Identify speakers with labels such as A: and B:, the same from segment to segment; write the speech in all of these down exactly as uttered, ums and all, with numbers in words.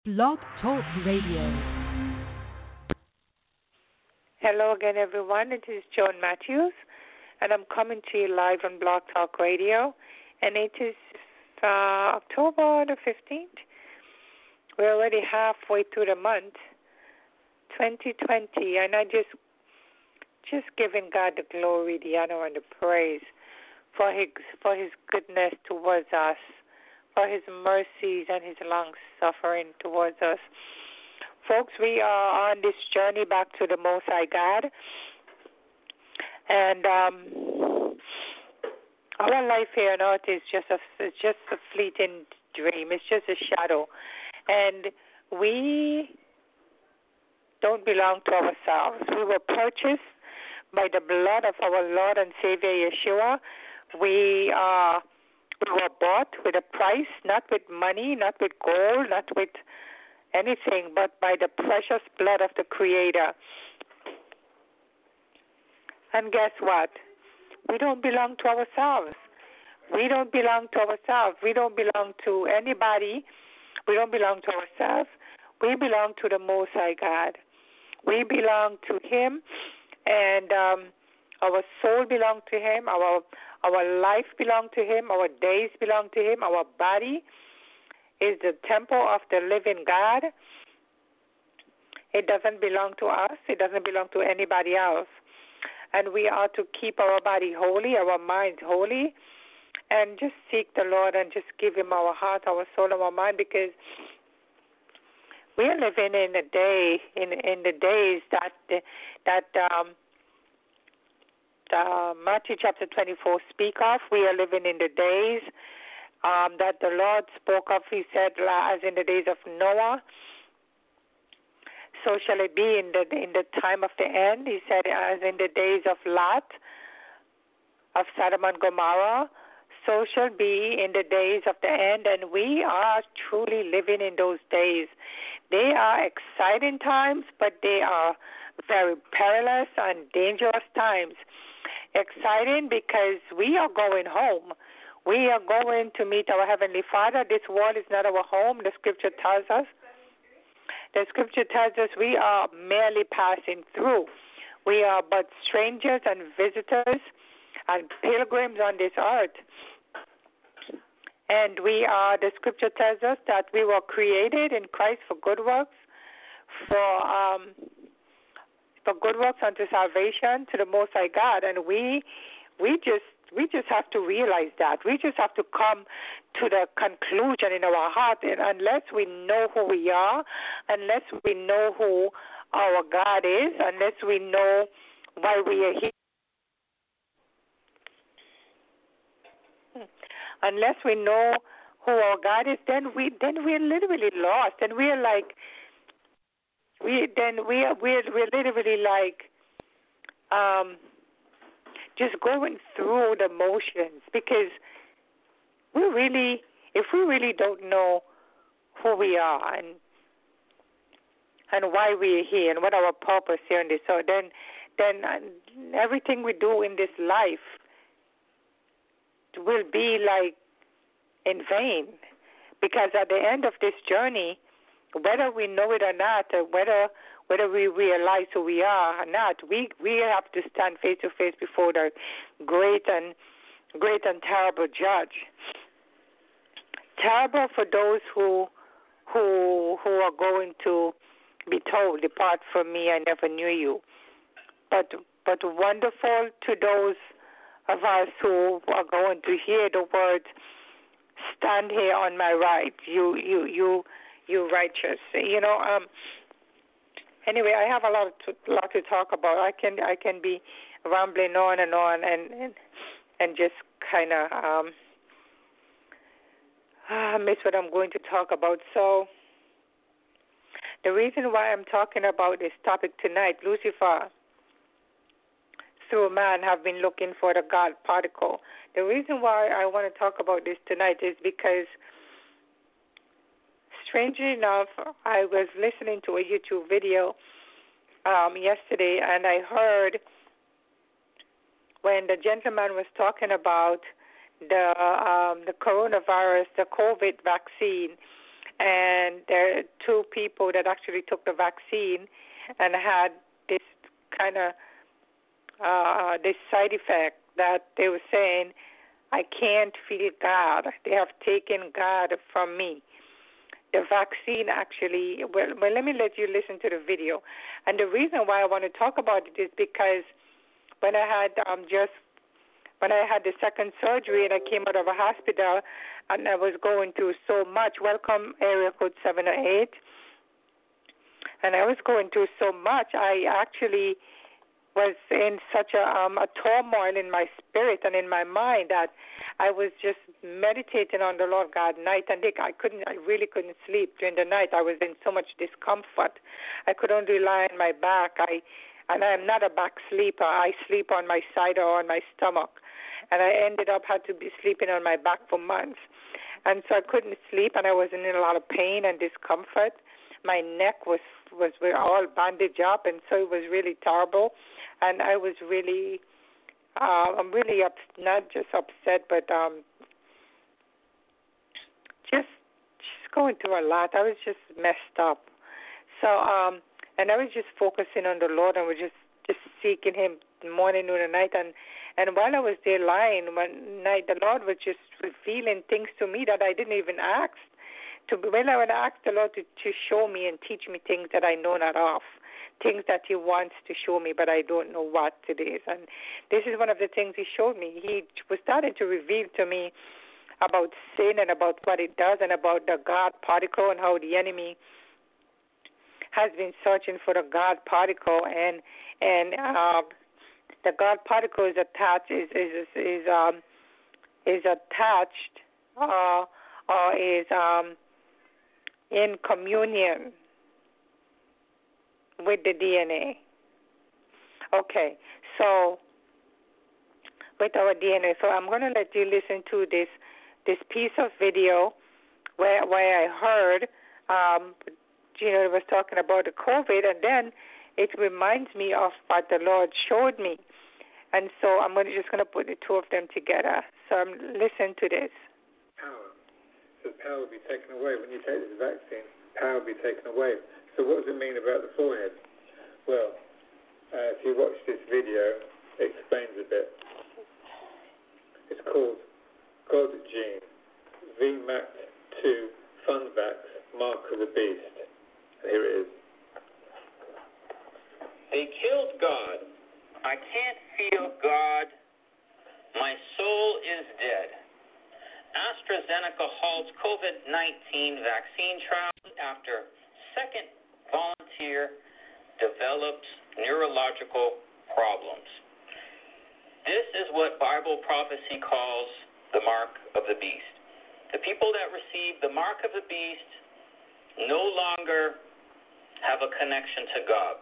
A: Blog Talk Radio.
B: Hello again, everyone. It is Joan Matthews, and I'm coming to you live on Blog Talk Radio. And it is uh, October the fifteenth. We're already halfway through the month, twenty twenty, and I just just giving God the glory, the honor, and the praise for His for His goodness towards us, for His mercies and His long suffering towards us. Folks, we are on this journey back to the Most High God, and um, our life here on earth is just a it's just a fleeting dream. It's just a shadow, and we don't belong to ourselves. We were purchased by the blood of our Lord and Savior Yeshua. We are. Uh, We were bought with a price, not with money, not with gold, not with anything, but by the precious blood of the Creator. And guess what? We don't belong to ourselves. We don't belong to ourselves. We don't belong to anybody. We don't belong to ourselves. We belong to the Most High God. We belong to Him, and um, our soul belongs to Him. Our Our life belongs to Him. Our days belong to Him. Our body is the temple of the living God. It doesn't belong to us. It doesn't belong to anybody else. And we are to keep our body holy, our minds holy, and just seek the Lord and just give Him our heart, our soul, our mind, because we are living in a day, in in the days that that um, Uh, Matthew chapter twenty-four speak of. We are living in the days um, that the Lord spoke of. He said, as in the days of Noah, so shall it be in the in the time of the end. He said, as in the days of Lot, of Sodom and Gomorrah, so shall be in the days of the end. And we are truly living in those days. They are exciting times, but they are very perilous and dangerous times. Exciting because we are going home. We are going to meet our Heavenly Father. This world is not our home, the Scripture tells us. The Scripture tells us we are merely passing through. We are but strangers and visitors and pilgrims on this earth. And we are, the Scripture tells us that we were created in Christ for good works, for um for good works unto salvation to the Most High God, and we we just we just have to realize that. We just have to come to the conclusion in our heart, and unless we know who we are, unless we know who our God is, unless we know why we are here, unless we know who our God is, then we then we're literally lost, and we're like. We then we are we're we're literally like um, just going through the motions, because we really, if we really don't know who we are and and why we are here and what our purpose here in this earth, then then everything we do in this life will be like in vain, because at the end of this journey, whether we know it or not, or whether whether we realize who we are or not, we we have to stand face to face before the great and great and terrible Judge. Terrible for those who who who are going to be told, "Depart from me, I never knew you." But but wonderful to those of us who are going to hear the words, "Stand here on my right, you you you." You righteous, you know. Um. Anyway, I have a lot to lot to talk about. I can I can be rambling on and on and and, and just kind of um uh, miss what I'm going to talk about. So the reason why I'm talking about this topic tonight, Lucifer through man have been looking for the God particle. The reason why I want to talk about this tonight is because, strangely enough, I was listening to a YouTube video um, yesterday, and I heard when the gentleman was talking about the um, the coronavirus, the COVID vaccine, and there are two people that actually took the vaccine and had this kind of uh, this side effect that they were saying, I can't feel God. They have taken God from me. The vaccine actually, well, well, let me let you listen to the video. And the reason why I want to talk about it is because when I had um, just, when I had the second surgery and I came out of a hospital and I was going through so much, welcome area code seven oh eight, and I was going through so much, I actually was in such a, um, a turmoil in my spirit and in my mind that I was just meditating on the Lord God night and day. I couldn't, I really couldn't sleep during the night. I was in so much discomfort. I could only lie on my back. I, and I'm not a back sleeper. I sleep on my side or on my stomach. And I ended up had to be sleeping on my back for months. And so I couldn't sleep, and I was in a lot of pain and discomfort. My neck was was all bandaged up, and so it was really terrible. And I was really, uh, I'm really up, not just upset, but um, just just going through a lot. I was just messed up. So, um, and I was just focusing on the Lord, and was just just seeking Him morning, noon, and night. And and while I was there lying one night, the Lord was just revealing things to me that I didn't even ask. To when I would ask the Lord to, to show me and teach me things that I know not of, things that He wants to show me, but I don't know what it is. And this is one of the things He showed me. He was starting to reveal to me about sin and about what it does, and about the God particle and how the enemy has been searching for the God particle, and and uh, the God particle is attached is is is um is attached uh, or is um. in communion with the D N A. Okay, so with our D N A. So I'm going to let you listen to this this piece of video where where I heard, um, you know, it was talking about the COVID, and then it reminds me of what the Lord showed me. And so I'm going to, just going to put the two of them together. So I'm listen to this.
C: So power will be taken away. When you take this vaccine, power will be taken away. So what does it mean about the forehead? Well, uh, if you watch this video, it explains a bit. It's called God Gene, V M A T two Funvax Mark of the Beast. And here it is.
D: They killed God. I can't feel God. My soul is dead. AstraZeneca halts COVID nineteen vaccine trials after second volunteer developed neurological problems. This is what Bible prophecy calls the mark of the beast. The people that receive the mark of the beast no longer have a connection to God.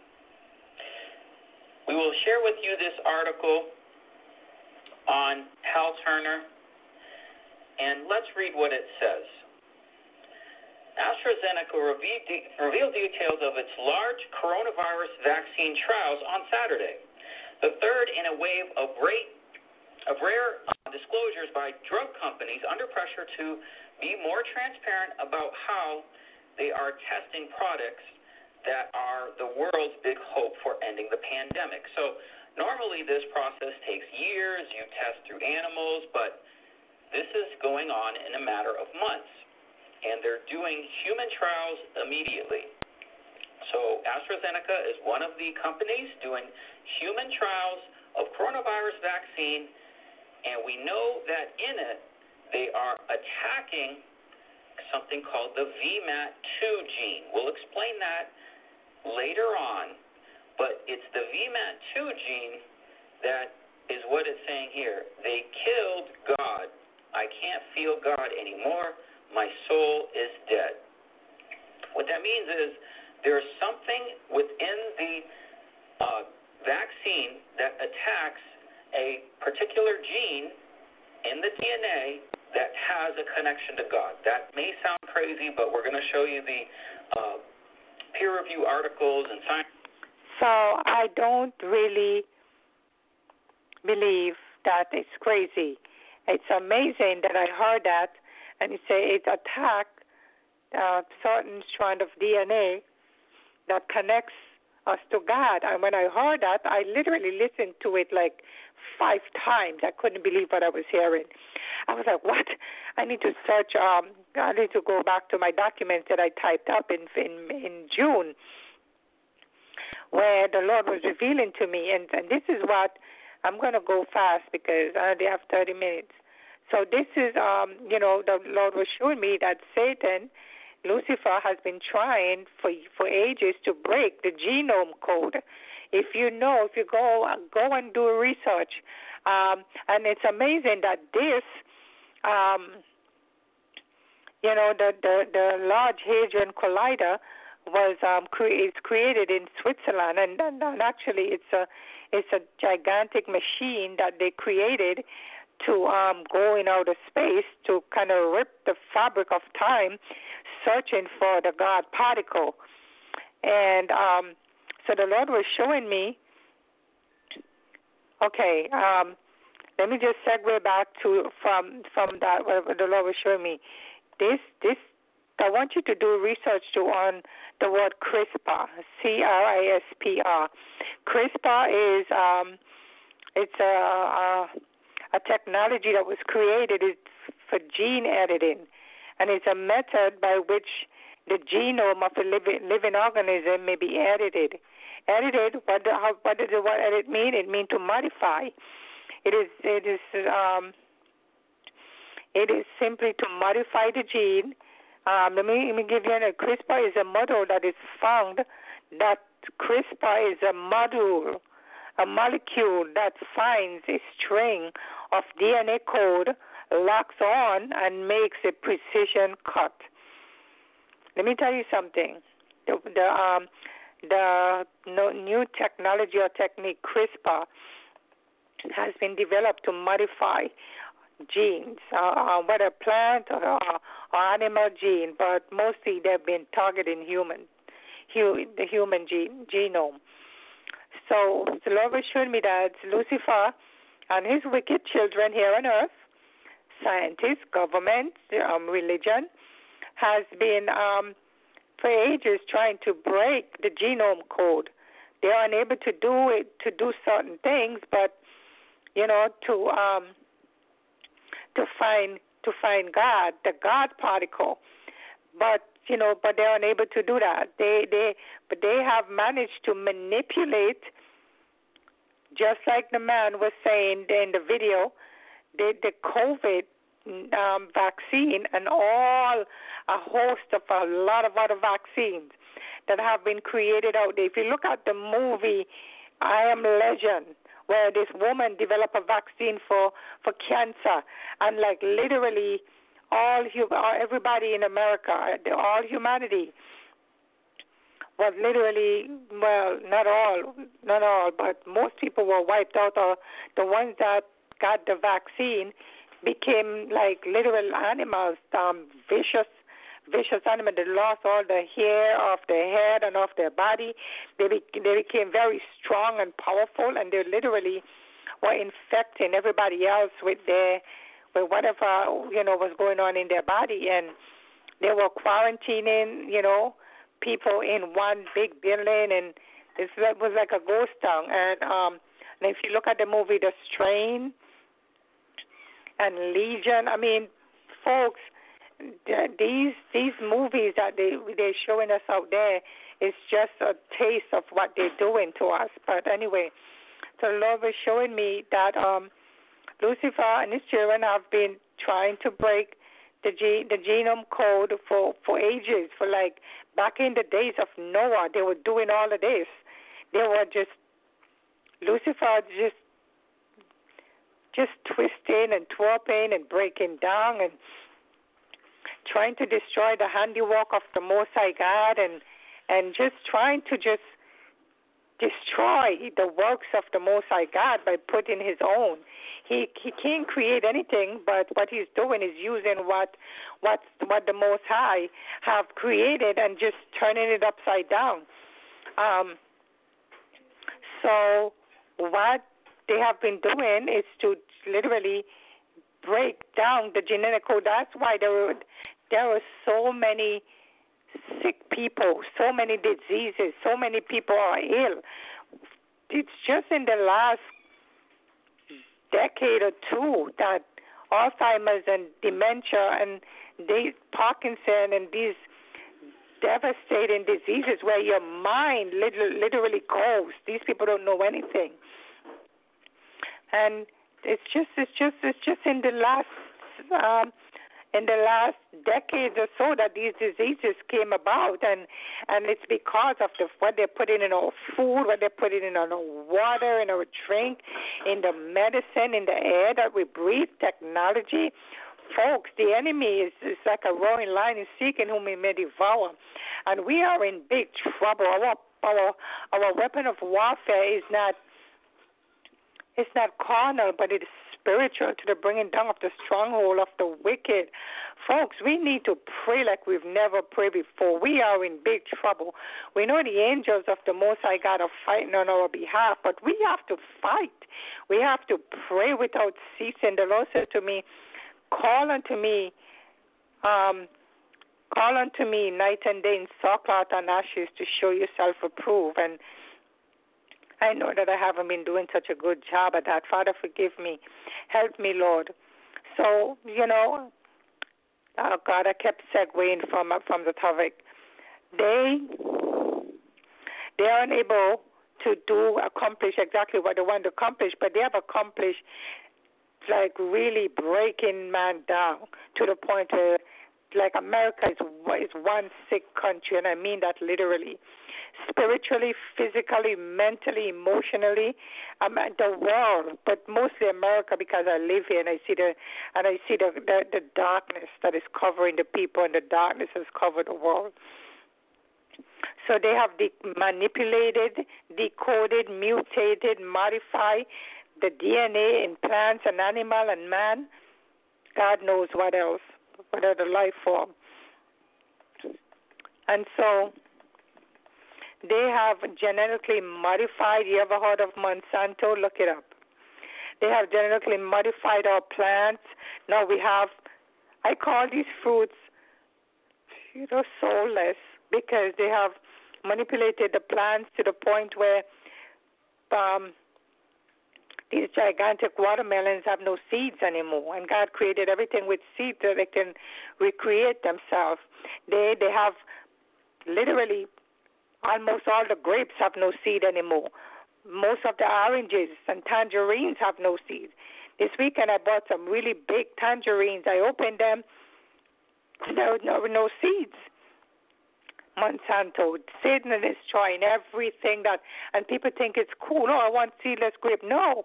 D: We will share with you this article on Hal Turner. And let's read what it says. AstraZeneca revealed details of its large coronavirus vaccine trials on Saturday, the third in a wave of, rate, of rare uh, disclosures by drug companies under pressure to be more transparent about how they are testing products that are the world's big hope for ending the pandemic. So normally this process takes years. You test through animals, but this is going on in a matter of months, and they're doing human trials immediately. So AstraZeneca is one of the companies doing human trials of coronavirus vaccine, and we know that in it they are attacking something called the V M A T two gene. We'll explain that later on, but it's the V M A T two gene that is what it's saying here. They killed God. I can't feel God anymore. My soul is dead. What that means is there's something within the uh, vaccine that attacks a particular gene in the D N A that has a connection to God. That may sound crazy, but we're going to show you the uh, peer review articles and science.
B: So I don't really believe that it's crazy. It's amazing that I heard that, and you say it attacked uh, certain strand of D N A that connects us to God. And when I heard that, I literally listened to it like five times. I couldn't believe what I was hearing. I was like, what? I need to search. Um, I need to go back to my documents that I typed up in in, in June, where the Lord was revealing to me. And, and this is what I'm going to go fast because I only have thirty minutes. So this is, um, you know, the Lord was showing me that Satan, Lucifer, has been trying for for ages to break the genome code. If you know, if you go go and do research, um, and it's amazing that this, um, you know, the, the, the Large Hadron Collider was um, cre- it's created in Switzerland, and, and, and actually it's a it's a gigantic machine that they created to um, go in outer space to kind of rip the fabric of time, searching for the God particle. And um, so the Lord was showing me, okay, um, let me just segue back to from from that what the Lord was showing me. This this I want you to do research to on the word CRISPR, C R I S P R. CRISPR is um, it's a, a a technology that was created for gene editing, and it's a method by which the genome of a living, living organism may be edited. Edited, what, do, how, what does the word edit mean? It means to modify. It is, it is, um, it is simply to modify the gene. Um, let me let me give you a CRISPR is a model that is found. That CRISPR is a module, a molecule that finds a string of D N A code, locks on, and makes a precision cut. Let me tell you something. The the, um, the no, new technology or technique, CRISPR, has been developed to modify genes, uh, uh, whether plant or, or, or animal gene, but mostly they've been targeting human, hu- the human gene, genome. So the Lord was showing me that Lucifer and his wicked children here on earth, scientists, government, um, religion, has been um, for ages trying to break the genome code. They are unable to do it, to do certain things, but you know, to um, to find to find God, the God particle. But you know, but they're unable to do that. They they but they have managed to manipulate. Just like the man was saying in the video, the, the COVID um, vaccine and all a host of a lot of other vaccines that have been created out there. If you look at the movie I Am Legend, where this woman developed a vaccine for, for cancer, and like literally all everybody in America, all humanity, was literally, well, not all, not all, but most people were wiped out, or the ones that got the vaccine became like literal animals, um, vicious, vicious animals. They lost all the hair off their head and off their body. They, be, they became very strong and powerful, and they literally were infecting everybody else with their, with whatever, you know, was going on in their body, and they were quarantining, you know, people in one big building, and it was like a ghost town. And, um, and if you look at the movie The Strain and Legion, I mean, folks, these these movies that they they're showing us out there is just a taste of what they're doing to us. But anyway, so the Lord was showing me that um, Lucifer and his children have been trying to break the ge- the genome code for, for ages, for like back in the days of Noah. They were doing all of this. They were just, Lucifer just just twisting and twerping and breaking down and trying to destroy the handiwork of the Most High God, and and just trying to just destroy the works of the Most High God by putting his own. He he can't create anything, but what he's doing is using what what what the Most High have created and just turning it upside down. Um, so what they have been doing is to literally break down the genetic code. That's why there were there were so many sick people, so many diseases, so many people are ill. It's just in the last decade or two that Alzheimer's and dementia and the Parkinson and these devastating diseases where your mind literally, literally goes. These people don't know anything, and it's just, it's just, it's just in the last, um, in the last decades or so that these diseases came about, and and it's because of the what they're putting in our food, what they're putting in our water, in our drink, in the medicine, in the air that we breathe, technology. Folks, the enemy is, is like a roaring lion is seeking whom he may devour. And we are in big trouble. Our our our weapon of warfare is not it's not carnal, but it is spiritual, to the bringing down of the stronghold of the wicked. Folks, we need to pray like we've never prayed before. We are in big trouble. We know the angels of the Most High God are fighting on our behalf, but we have to fight. We have to pray without ceasing. The Lord said to me, Call unto me, um, call unto me night and day in sackcloth and ashes to show yourself approved. And I know that I haven't been doing such a good job at that. Father, forgive me. Help me, Lord. So, you know, oh God, I kept segueing from from the topic. They they are unable to do accomplish exactly what they want to accomplish, but they have accomplished like really breaking man down to the point where, like, America is, is one sick country, and I mean that literally. Spiritually, physically, mentally, emotionally, um, the world, but mostly America because I live here and I see the and I see the, the the darkness that is covering the people, and the darkness has covered the world. So they have de- manipulated, decoded, mutated, modified the D N A in plants and animal and man. God knows what else, what other life form. And so they have genetically modified. You ever heard of Monsanto? Look it up. They have genetically modified our plants. Now we have, I call these fruits, you know, soulless, because they have manipulated the plants to the point where um, these gigantic watermelons have no seeds anymore, and God created everything with seeds so they can recreate themselves. They they have literally almost all the grapes have no seed anymore. Most of the oranges and tangerines have no seeds. This weekend I bought some really big tangerines. I opened them, there were no, no seeds. Monsanto, Satan is destroying everything that, and people think it's cool. Oh, I want seedless grape. No.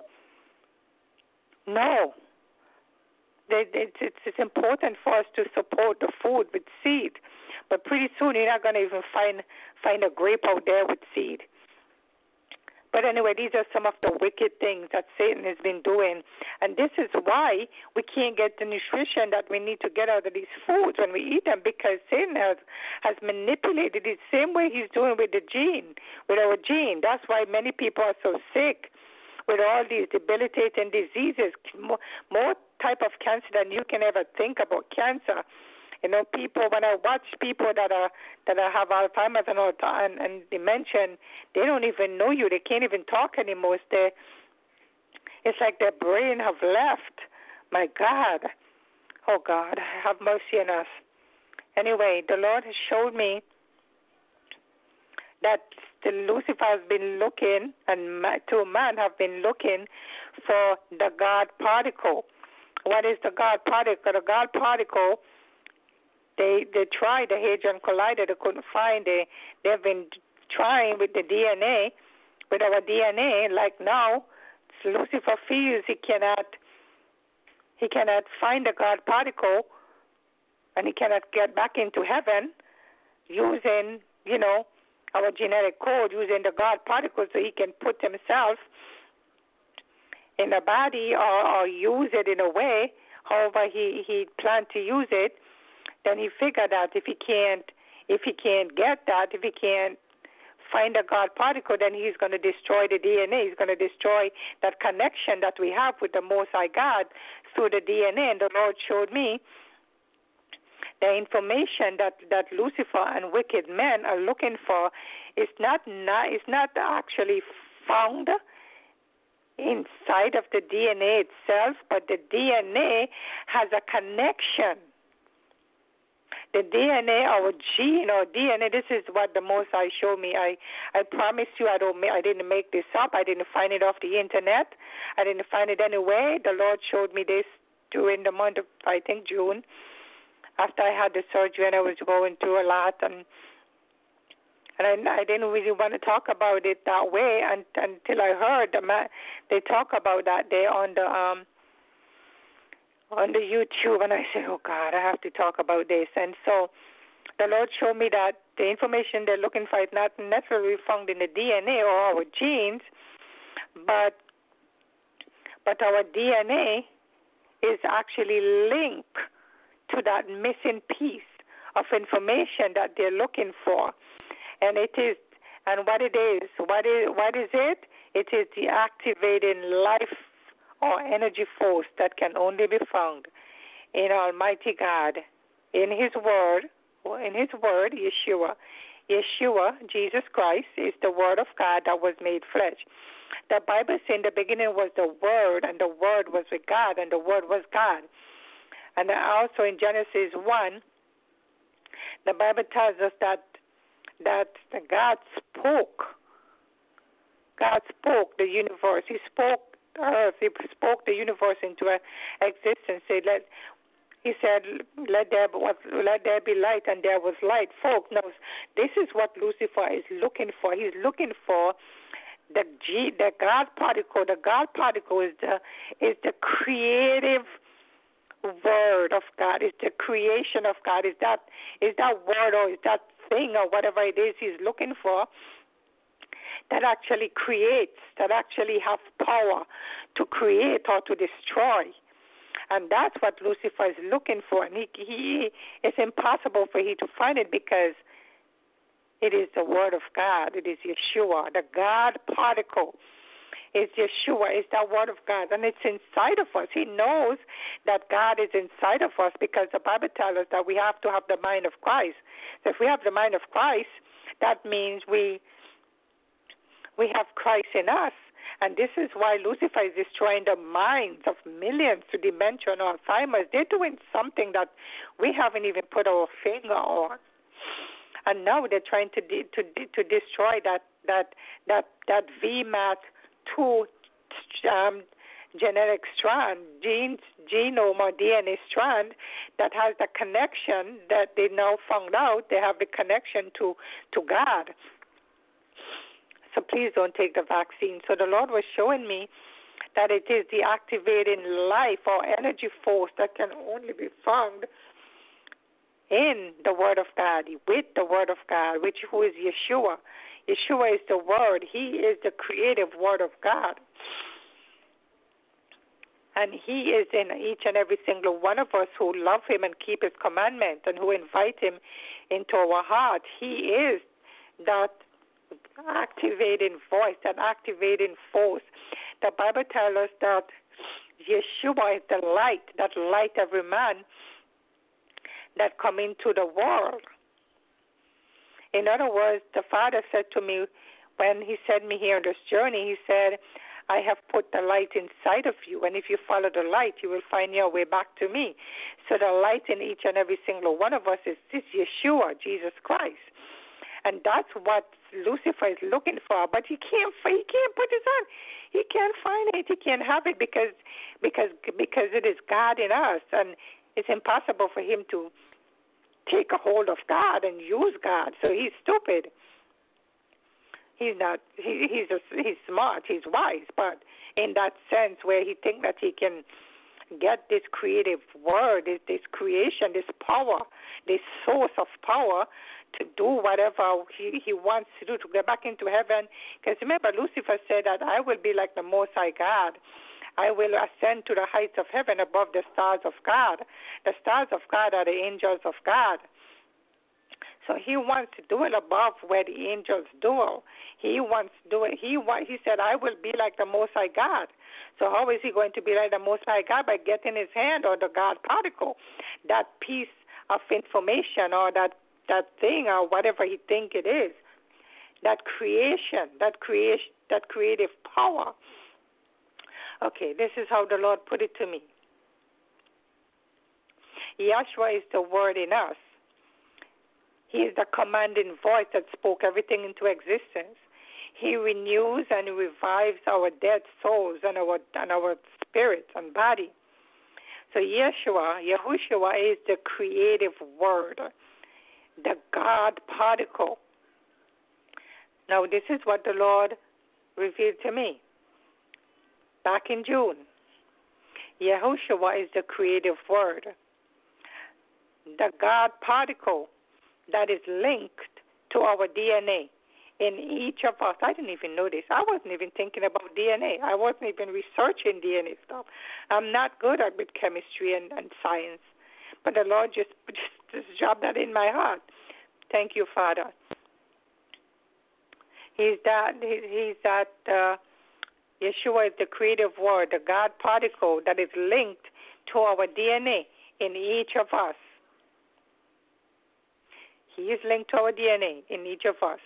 B: No. It's, it's, it's important for us to support the food with seed. But pretty soon you're not going to even find find a grape out there with seed. But anyway, these are some of the wicked things that Satan has been doing. And this is why we can't get the nutrition that we need to get out of these foods when we eat them, because Satan has, has manipulated it the same way he's doing with the gene, with our gene. That's why many people are so sick with all these debilitating diseases, more, more type of cancer than you can ever think about cancer. You know, people, when I watch people that are that are, have Alzheimer's and, all, and, and dementia, they don't even know you. They can't even talk anymore. It's, their, it's like their brain have left. My God. Oh, God, have mercy on us. Anyway, the Lord has showed me that the Lucifer has been looking, and two men have been looking for the God particle. What is the God particle? The God particle, They they tried the Hadron Collider. They couldn't find it. They've been trying with the D N A, with our D N A. Like now, Lucifer feels he cannot he cannot find the God particle, and he cannot get back into heaven using, you know, our genetic code, using the God particle, so he can put himself in a body or, or use it in a way, however he he planned to use it. Then he figured out if he can't, if he can't get that, if he can't find a God particle, then he's going to destroy the D N A. He's going to destroy that connection that we have with the Most High God through the D N A. And the Lord showed me the information that, that Lucifer and wicked men are looking for is not, not is not actually found inside of the D N A itself, but the D N A has a connection. The D N A, our gene, or D N A. This is what the Most High showed me. I, I promise you, I don't. I didn't make this up. I didn't find it off the internet. I didn't find it anywhere. The Lord showed me this during the month of, I think, June, after I had the surgery and I was going through a lot, and and I, I didn't really want to talk about it that way and, until I heard the man, they talk about that there on the um. on the YouTube, and I said, oh, God, I have to talk about this. And so the Lord showed me that the information they're looking for is not necessarily found in the D N A or our genes, but but our D N A is actually linked to that missing piece of information that they're looking for. And it is, and what it is, what is, what is it? It is the activating life or energy force that can only be found in Almighty God, in His Word, in His Word, Yeshua. Yeshua, Jesus Christ, is the Word of God that was made flesh. The Bible says in the beginning was the Word, and the Word was with God, and the Word was God. And also in Genesis one, the Bible tells us that that God spoke. God spoke the universe. He spoke earth. He spoke the universe into existence. He, let, he said, let there, be, let there be light, and there was light. Folks, now, this is what Lucifer is looking for. He's looking for the G, the God particle. The God particle is the is the creative word of God. It's the creation of God. Is that is that word or is that thing or whatever it is he's looking for that actually creates, that actually have power to create or to destroy. And that's what Lucifer is looking for. And he, he it's impossible for him to find it because it is the Word of God. It is Yeshua. The God particle is Yeshua. It's that Word of God. And it's inside of us. He knows that God is inside of us because the Bible tells us that we have to have the mind of Christ. So if we have the mind of Christ, that means we we have Christ in us. And this is why Lucifer is destroying the minds of millions to dementia and Alzheimer's. They're doing something that we haven't even put our finger on. And now they're trying to de- to de- to destroy that that that that V M A T two um, genetic strand, gene, genome or D N A strand that has the connection that they now found out they have the connection to to God. So please don't take the vaccine. So the Lord was showing me that it is the activating life or energy force that can only be found in the Word of God, with the Word of God, which who is Yeshua. Yeshua is the Word. He is the creative Word of God. And He is in each and every single one of us who love Him and keep His commandments and who invite Him into our heart. He is that activating voice, that activating force. The Bible tells us that Yeshua is the light, that light every man that come into the world. In other words, the Father said to me when He sent me here on this journey, He said, I have put the light inside of you, and if you follow the light, you will find your way back to me. So the light in each and every single one of us is this Yeshua, Jesus Christ. And that's what Lucifer is looking for, but he can't. He can't put his on. He can't find it. He can't have it because because because it is God in us, and it's impossible for him to take a hold of God and use God. So he's stupid. He's not. He, he's a, he's smart. He's wise, but in that sense where he thinks that he can get this creative word, this, this creation, this power, this source of power to do whatever he, he wants to do, to get back into heaven. Because remember, Lucifer said that I will be like the Most High God. I will ascend to the heights of heaven above the stars of God. The stars of God are the angels of God. So he wants to do it above where the angels do. He wants to do it. He, he said, I will be like the Most High God. So how is he going to be like the Most High God? By getting his hand on the God particle, that piece of information or that, that thing or whatever he think it is, that creation, that creation, that creative power. Okay, this is how the Lord put it to me. Yahshua is the word in us. He is the commanding voice that spoke everything into existence. He renews and revives our dead souls and our and our spirits and body. So Yeshua, Yahushua is the creative word, the God particle. Now this is what the Lord revealed to me back in June. Yahushua is the creative word, the God particle that is linked to our D N A in each of us. I didn't even know this. I wasn't even thinking about D N A. I wasn't even researching D N A stuff. I'm not good at with chemistry and, and science. But the Lord just, just, just dropped that in my heart. Thank you, Father. He's that, he's that, uh, Yeshua is the creative word, the God particle that is linked to our D N A in each of us. He is linked to our D N A in each of us.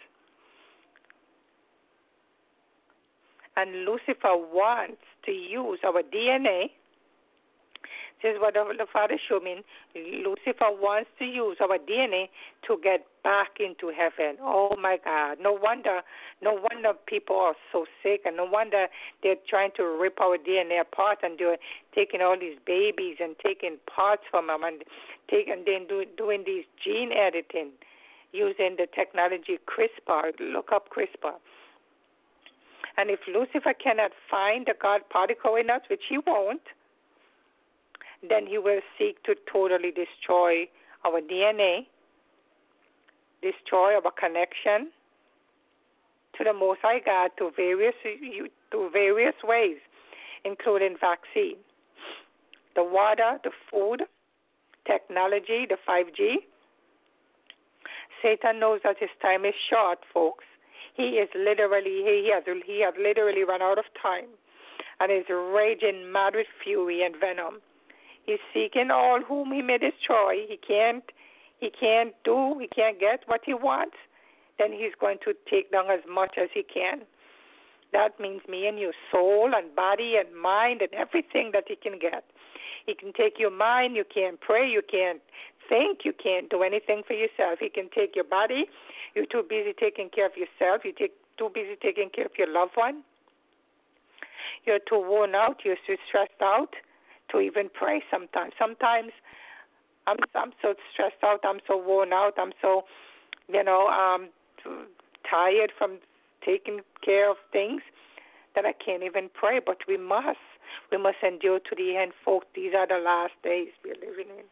B: And Lucifer wants to use our D N A. This is what the Father showed me. Lucifer wants to use our D N A to get back into heaven. Oh, my God. No wonder, no wonder people are so sick, and no wonder they're trying to rip our D N A apart, and they're taking all these babies and taking parts from them and taking, then do, doing these gene editing using the technology CRISPR. Look up CRISPR. And if Lucifer cannot find the God particle in us, which he won't, then he will seek to totally destroy our D N A, destroy our connection to the Most High God to various to various ways, including vaccine, the water, the food, technology, the five G. Satan knows that his time is short, folks. He is literally he has he has literally run out of time, and is raging mad with fury and venom. He's seeking all whom he may destroy. He can't, he can't do, he can't get what he wants. Then he's going to take down as much as he can. That means me and your soul and body and mind and everything that he can get. He can take your mind. You can't pray. You can't think. You can't do anything for yourself. He can take your body. You're too busy taking care of yourself. You're take, too busy taking care of your loved one. You're too worn out. You're too stressed out to even pray sometimes. Sometimes I'm I'm so stressed out, I'm so worn out, I'm so, you know, um, tired from taking care of things that I can't even pray. But we must. We must endure to the end, folks. These are the last days we're living in.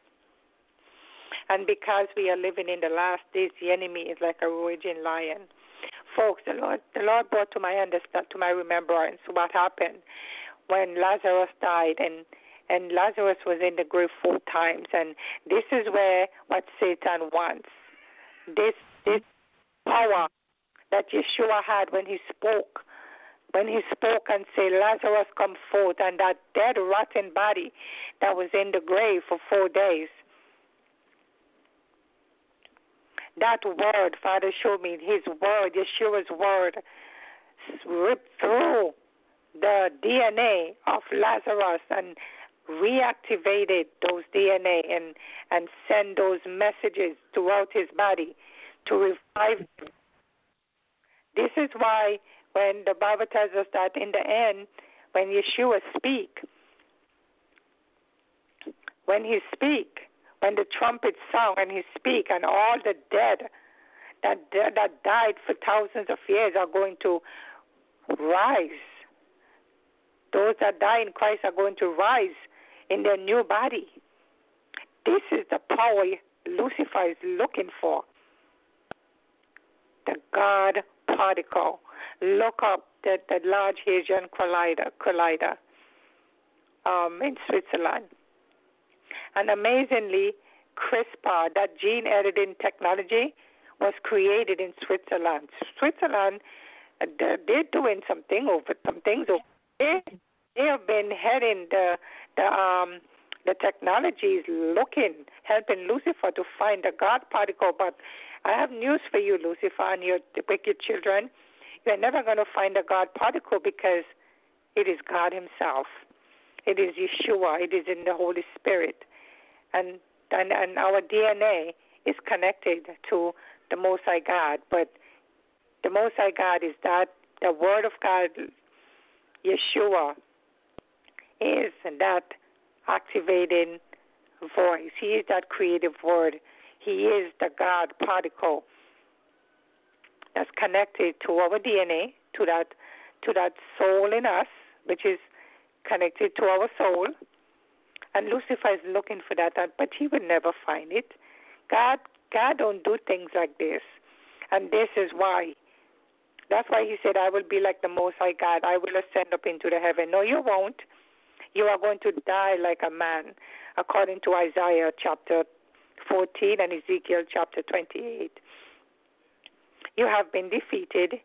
B: And because we are living in the last days, the enemy is like a raging lion. Folks, the Lord the Lord brought to my understand, to my remembrance what happened when Lazarus died, and, and Lazarus was in the grave four times. And this is where what Satan wants. This this power that Yeshua had when he spoke, when he spoke and said, Lazarus, come forth, and that dead, rotten body that was in the grave for four days. That word, Father showed me, his word, Yeshua's word, ripped through the D N A of Lazarus and reactivated those D N A and, and send those messages throughout his body to revive him. This is why when the Bible tells us that in the end, when Yeshua speak, when he speak, when the trumpet sound and he speak, and all the dead that that died for thousands of years are going to rise. Those that die in Christ are going to rise in their new body. This is the power Lucifer is looking for. The God particle. Look up the, the Large Hadron Collider, collider um, in Switzerland. And amazingly, CRISPR, that gene editing technology, was created in Switzerland. Switzerland, they're doing something over some things over there. They have been heading the the um the technology is looking, helping Lucifer to find the God particle. But I have news for you, Lucifer, and your wicked children. You're never going to find the God particle because it is God himself. It is Yeshua. It is in the Holy Spirit. And, and, and our D N A is connected to the Most High God. But the Most High God is that the Word of God, Yeshua, is that activating voice. He is that creative word. He is the God particle that's connected to our D N A, to that to that soul in us, which is connected to our soul. And Lucifer is looking for that, but he will never find it. God, God don't do things like this. And this is why. That's why he said, I will be like the Most High God. I will ascend up into the heaven. No, you won't. You are going to die like a man, according to Isaiah chapter fourteen and Ezekiel chapter twenty-eight. You have been defeated.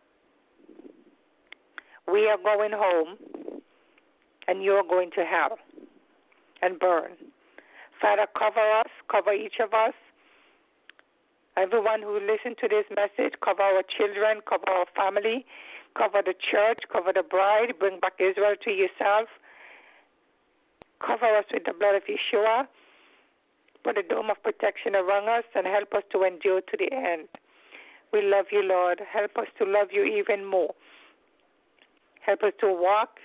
B: We are going home, and you are going to hell and burn. Father, cover us, cover each of us. Everyone who listened to this message, cover our children, cover our family, cover the church, cover the bride, bring back Israel to yourself. Cover us with the blood of Yeshua. Put a dome of protection around us and help us to endure to the end. We love you, Lord. Help us to love you even more. Help us to walk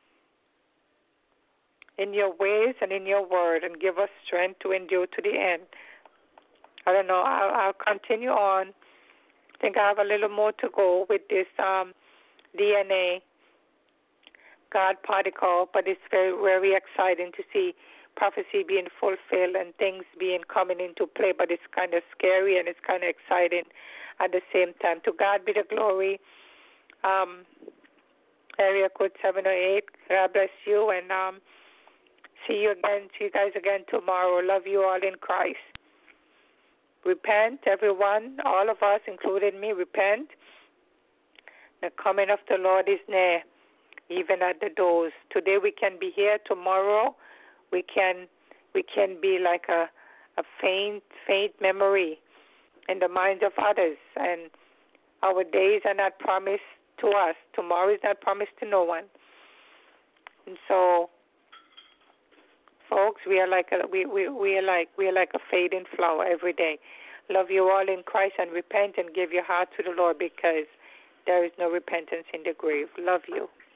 B: in your ways and in your word and give us strength to endure to the end. I don't know. I'll, I'll continue on. I think I have a little more to go with this um, D N A God particle, but it's very, very exciting to see prophecy being fulfilled and things being coming into play, but it's kind of scary and it's kind of exciting at the same time. To God be the glory. Um, area code seven oh eight. God bless you, and um, see you again. See you guys again tomorrow. Love you all in Christ. Repent, everyone, all of us, including me, repent. The coming of the Lord is near, even at the doors. Today we can be here. Tomorrow we can we can be like a, a faint, faint memory in the minds of others. And our days are not promised to us. Tomorrow is not promised to no one. And so, folks, we are like a we, we, we are like we are like a fading flower every day. Love you all in Christ and repent and give your heart to the Lord, because there is no repentance in the grave. Love you.